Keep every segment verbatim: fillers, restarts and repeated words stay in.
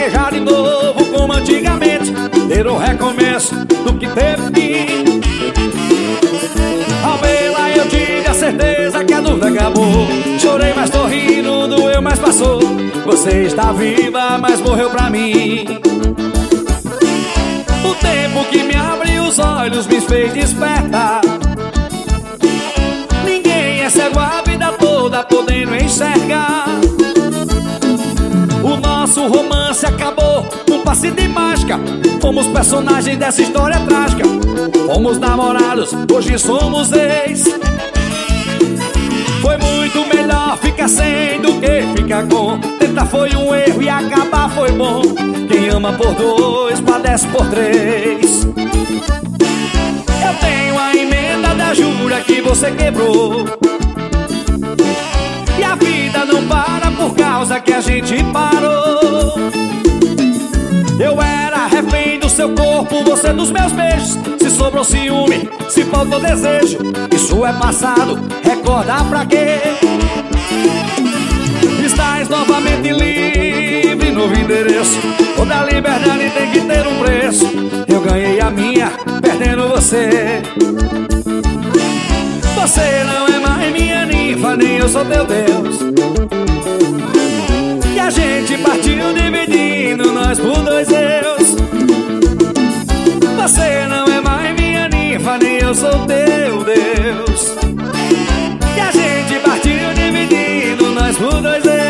fraquejar de novo como antigamente, ter um recomeço do que teve fim. Ao vê-la eu tive a certeza que a dúvida acabou. Chorei, mas tô rindo, doeu, mas passou. Você está viva, mas morreu pra mim. O tempo que me abriu os olhos me fez despertar. Ninguém é cego a vida toda podendo enxergar. O nosso romance acabou num passe de mágica. Fomos personagens dessa história trágica. Fomos namorados, hoje somos ex. Foi muito melhor ficar sem do que ficar com. Tentar foi um erro e acabar foi bom. Quem ama por dois, padece por três. Eu tenho a emenda da jura que você quebrou. E a vida não para por causa que a gente parou. Eu era refém do seu corpo, você dos meus beijos. Se sobrou ciúme, se faltou desejo, isso é passado, recordar pra quê? Estás novamente livre, novo endereço. Toda liberdade tem que ter um preço. Eu ganhei a minha, perdendo você. Você não é mais minha ninfa, nem eu sou teu Deus. E a gente partiu dividindo nós por dois eus. Você não é mais minha ninfa, nem eu sou teu Deus. E a gente partiu dividindo nós por dois eus.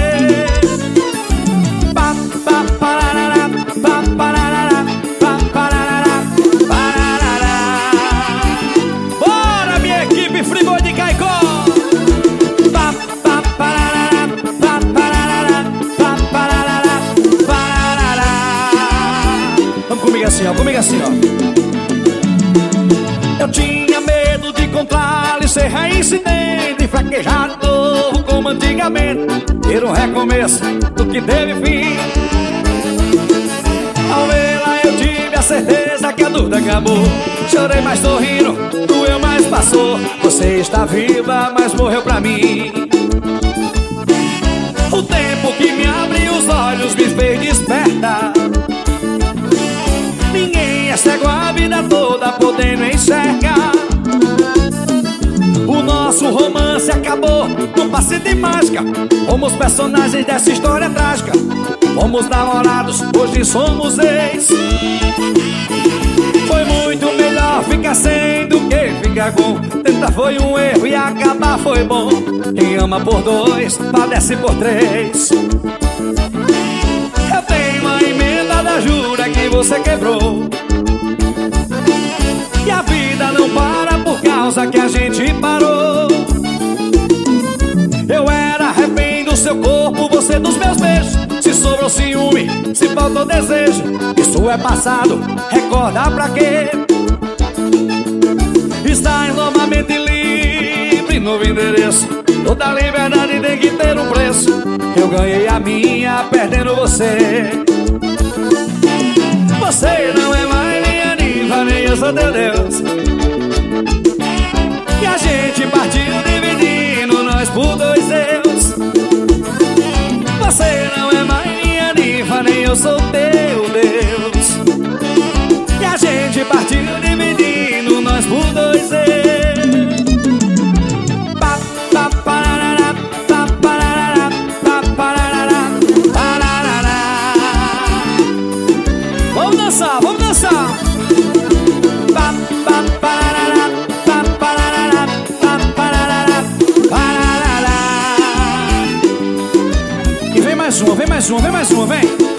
Pa, pa, parará, pa, parará, pa, parará, parará. Bora, minha equipe Friboi de Caicó! Pa, pa, parará, pa, parará, pa, parará, parará. Vamos comigo assim, ó, comigo assim, ó. Eu tinha medo de encontrá-lo e ser reincidente, fraquejar de novo como antigamente, ter um recomeço do que teve fim. Ao vê-la eu tive a certeza que a dúvida acabou. Chorei, mas tô rindo, doeu, mas passou. Você está viva, mas morreu pra mim. O tempo que me abriu os olhos me fez despertar. Ninguém é cego a vida toda podendo enxergar. O nosso romance acabou num passe de mágica. Fomos personagens dessa história trágica. Fomos namorados, hoje somos ex. Foi muito melhor ficar sem do que ficar com. Tentar foi um erro e acabar foi bom. Quem ama por dois, padece por três. Eu tenho a emenda da jura que você quebrou. E a vida não para por causa que a gente parou. Eu era refém do seu corpo, você dos meus beijos. Se sobrou ciúme, se faltou desejo, isso é passado, recordar pra quê? Estás novamente livre, novo endereço. Toda liberdade tem que ter um preço. Eu ganhei a minha, perdendo você. Você não é mais minha ninfa, nem eu sou teu Deus. E a gente partiu dividindo nós por dois eus. Você não é mais minha ninfa, nem eu sou teu Deus. E a gente partiu dividindo nós por dois eus. Pa, pa, parará, pa, parará, pa, parará, parará. Vamos dançar, vamos dançar. Pa, pa, parará, pa, parará, pa, parará, parará. E vem mais uma, vem mais uma, vem mais uma, vem.